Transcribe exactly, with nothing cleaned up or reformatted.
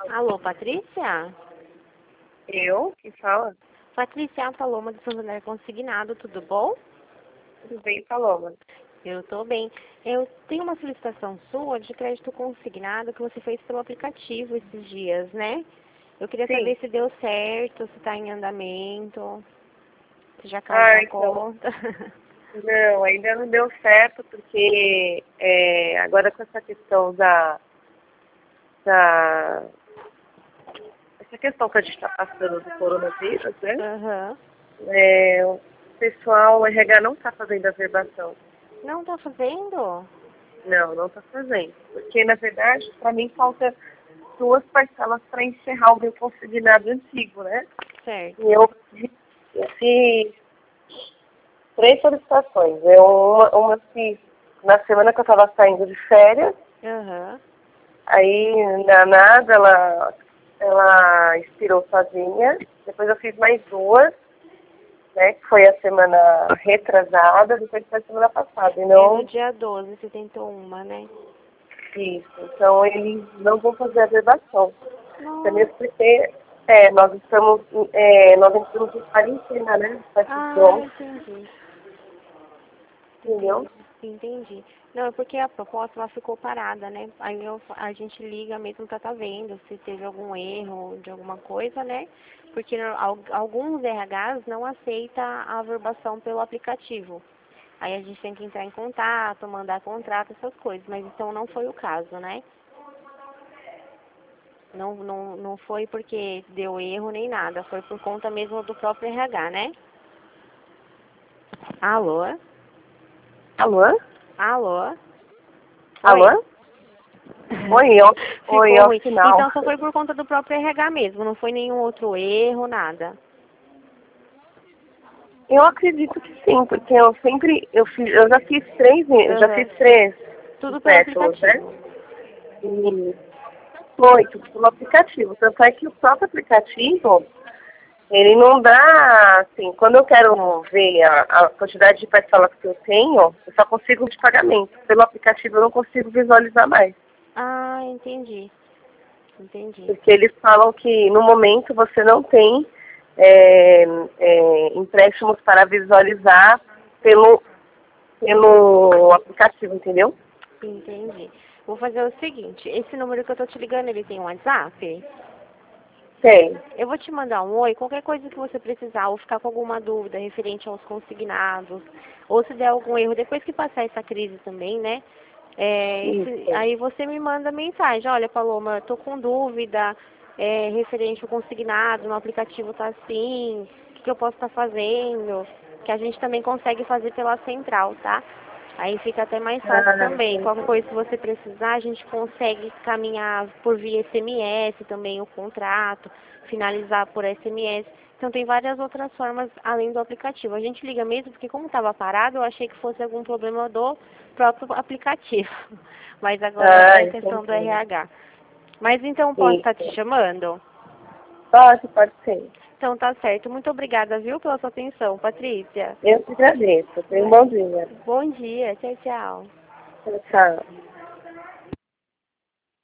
Alô, Patrícia? Eu? Quem fala? Patrícia, é a Paloma do Santander Consignado, tudo bom? Tudo bem, Paloma? Eu tô bem. Eu tenho uma solicitação sua de crédito consignado que você fez pelo aplicativo esses dias, né? Eu queria Sim. saber se deu certo, se está em andamento, se já caiu Ah, na então. conta. Não, ainda não deu certo, porque é, agora com essa questão da, da. Essa questão que a gente está passando do coronavírus, né? Aham. É, o pessoal, o R H não está fazendo a verbação. Não tá fazendo? Não, não está fazendo. Porque, na verdade, para mim falta duas parcelas para encerrar o meu consignado antigo, né? Certo. E eu, eu fiz três solicitações. Eu uma, uma fiz na semana que eu estava saindo de férias, Aham. aí na nada ela, ela expirou sozinha. Depois eu fiz mais duas, né? Que foi a semana retrasada, depois foi a semana passada. E É no não dia doze, você tentou uma, né? isso. Então eles não vão fazer a verbação. Também Nossa. porque é, nós estamos, é, nós entramos em quarentena, né? A partir de Ah, ontem, entendi. entendeu? Entendi, entendi. Não, é porque a proposta ela ficou parada, né? Aí eu, a gente liga mesmo pra tá vendo se teve algum erro de alguma coisa, né? Porque al- alguns R Hs não aceitam a averbação pelo aplicativo. Aí a gente tem que entrar em contato, mandar contrato, essas coisas. Mas então não foi o caso, né? Não, não, não foi porque deu erro nem nada. Foi por conta mesmo do próprio R H, né? Alô? Alô? Alô? Oi? Alô? Oi, ó. Oi, Ficou é o ruim. sinal. Então só foi por conta do próprio R H mesmo, não foi nenhum outro erro, nada. Eu acredito que sim, porque eu sempre, eu, fiz, eu já fiz três, eu já Aham. fiz três Tudo pelo empréstimos, né? aplicativo. E foi tudo pelo aplicativo. Tanto é que o próprio aplicativo, ele não dá, assim, quando eu quero ver a, a quantidade de parcelas que eu tenho, eu só consigo de pagamento. Pelo aplicativo eu não consigo visualizar mais. Ah, entendi. Entendi. Porque eles falam que no momento você não tem é, é, empréstimos para visualizar pelo, pelo aplicativo, entendeu? Entendi. Vou fazer o seguinte, esse número que eu tô te ligando, ele tem um WhatsApp? Tem. Eu vou te mandar um oi, qualquer coisa que você precisar, ou ficar com alguma dúvida referente aos consignados, ou se der algum erro, depois que passar essa crise também, né? É, esse- Isso. aí você me manda mensagem, olha Paloma, tô com dúvida, é, referente ao consignado, no aplicativo tá assim, o que, que eu posso estar fazendo? Que a gente também consegue fazer pela central, tá? Aí fica até mais fácil Ah, também. Qualquer entendi. coisa que você precisar, a gente consegue caminhar por via S M S também o contrato, finalizar por S M S. Então tem várias outras formas além do aplicativo. A gente liga mesmo porque como estava parado, eu achei que fosse algum problema do próprio aplicativo. Mas agora Ah, é questão do entendi. R H. Mas então posso estar te Isso. chamando? Pode, pode ser. Então tá certo. Muito obrigada, viu, pela sua atenção, Patrícia. Eu te agradeço. Tenha um bom dia. Bom dia. Tchau, tchau. Tchau, tchau.